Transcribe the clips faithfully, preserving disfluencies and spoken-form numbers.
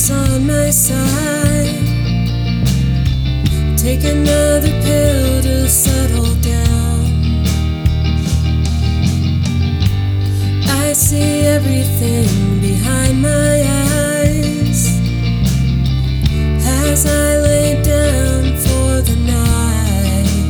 is on my side. Take another pill to settle down. I see everything behind my eyes as I lay down for the night.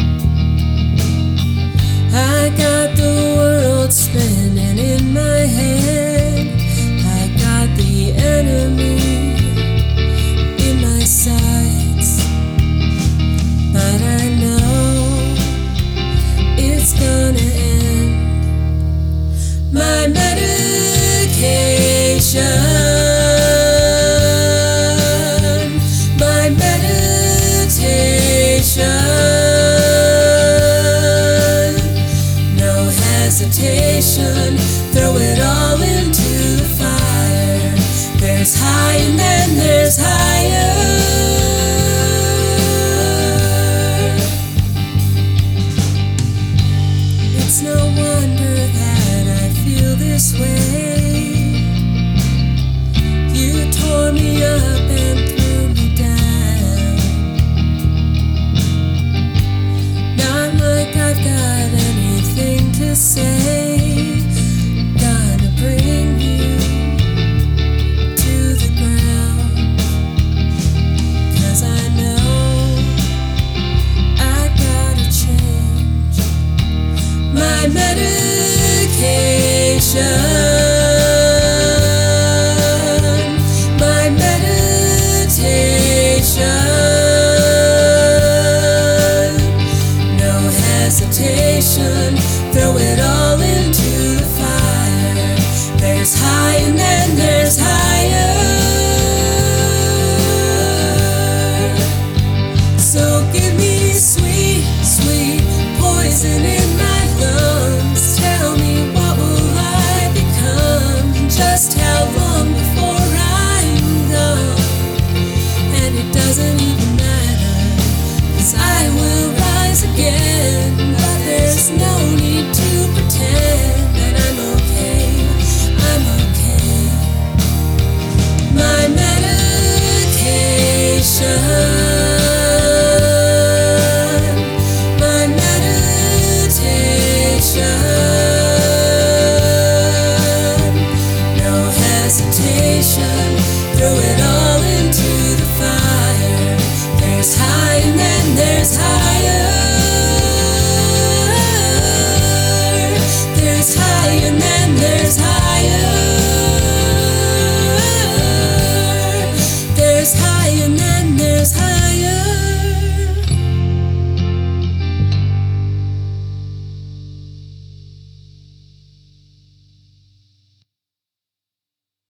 I got the world spinning in my head. I got the enemy in my sights, but I know it's gonna end. My medication, my meditation, no hesitation, throw it all into the fire. There's high and then there's higher.